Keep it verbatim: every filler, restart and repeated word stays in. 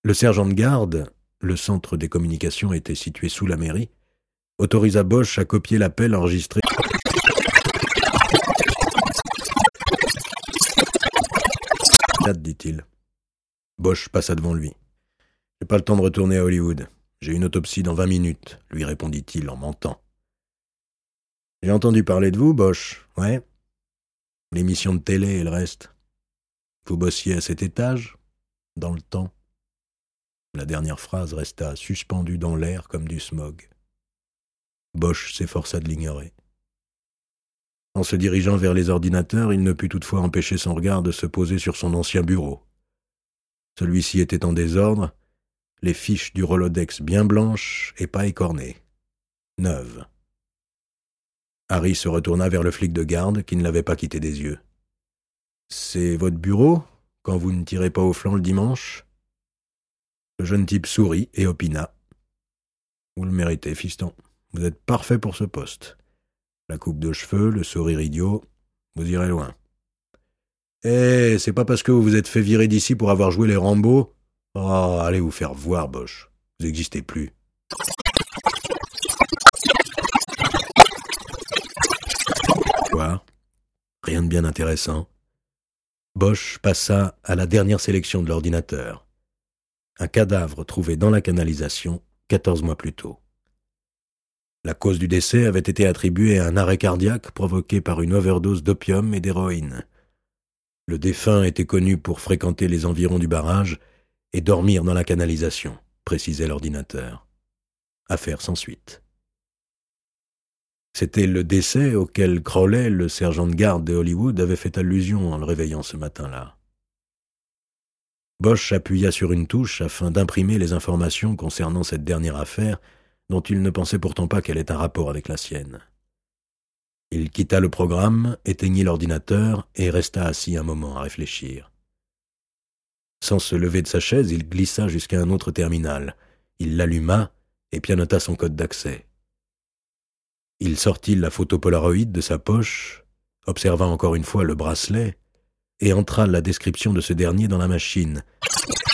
Le sergent de garde, le centre des communications était situé sous la mairie, autorisa Bosch à copier l'appel enregistré. dit-il. Bosch passa devant lui. « J'ai pas le temps de retourner à Hollywood. J'ai une autopsie dans vingt minutes, lui répondit-il en mentant. « J'ai entendu parler de vous, Bosch. Ouais. L'émission de télé et le reste. Vous bossiez à cet étage, dans le temps. » La dernière phrase resta suspendue dans l'air comme du smog. Bosch s'efforça de l'ignorer. En se dirigeant vers les ordinateurs, il ne put toutefois empêcher son regard de se poser sur son ancien bureau. Celui-ci était en désordre, les fiches du Rolodex bien blanches et pas écornées. Neuves. Harry se retourna vers le flic de garde qui ne l'avait pas quitté des yeux. « C'est votre bureau, quand vous ne tirez pas au flanc le dimanche ?» Le jeune type sourit et opina. « Vous le méritez, fiston. Vous êtes parfait pour ce poste. La coupe de cheveux, le sourire idiot, vous irez loin. Eh, c'est pas parce que vous vous êtes fait virer d'ici pour avoir joué les Rambo. Oh, allez vous faire voir, Bosch. Vous n'existez plus. » Quoi ? Rien de bien intéressant. Bosch passa à la dernière sélection de l'ordinateur. Un cadavre trouvé dans la canalisation quatorze mois plus tôt. La cause du décès avait été attribuée à un arrêt cardiaque provoqué par une overdose d'opium et d'héroïne. Le défunt était connu pour fréquenter les environs du barrage et dormir dans la canalisation, précisait l'ordinateur. Affaire sans suite. C'était le décès auquel Crowley, le sergent de garde de Hollywood, avait fait allusion en le réveillant ce matin-là. Bosch appuya sur une touche afin d'imprimer les informations concernant cette dernière affaire dont il ne pensait pourtant pas qu'elle ait un rapport avec la sienne. Il quitta le programme, éteignit l'ordinateur et resta assis un moment à réfléchir. Sans se lever de sa chaise, il glissa jusqu'à un autre terminal. Il l'alluma et pianota son code d'accès. Il sortit la photo Polaroid de sa poche, observa encore une fois le bracelet et entra la description de ce dernier dans la machine.